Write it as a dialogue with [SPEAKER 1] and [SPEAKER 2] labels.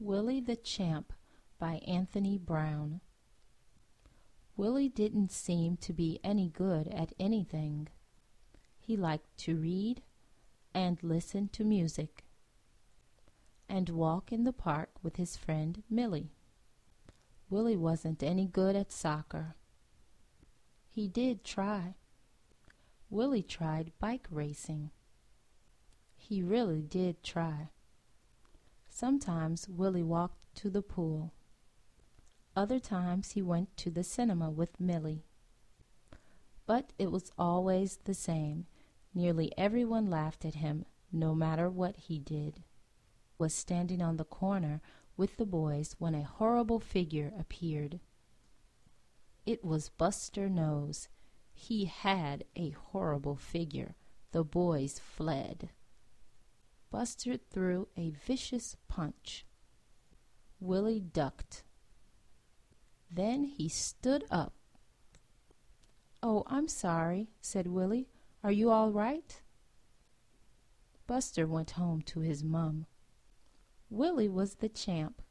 [SPEAKER 1] Willie the Champ by Anthony Brown. Willie didn't seem to be any good at anything. He liked to read and listen to music and walk in the park with his friend Millie. Willie wasn't any good at soccer. He did try. Willie tried bike racing. He really did try. Sometimes Willie walked to the pool. Other times he went to the cinema with Millie. But it was always the same. Nearly everyone laughed at him, no matter what he did. Was standing on the corner with the boys when a horrible figure appeared. It was Buster Nose. He had a horrible figure. The boys fled. Buster threw a vicious punch. Willie ducked. Then he stood up. "Oh, I'm sorry," said Willie. "Are you all right?" Buster went home to his mum. Willie was the champ.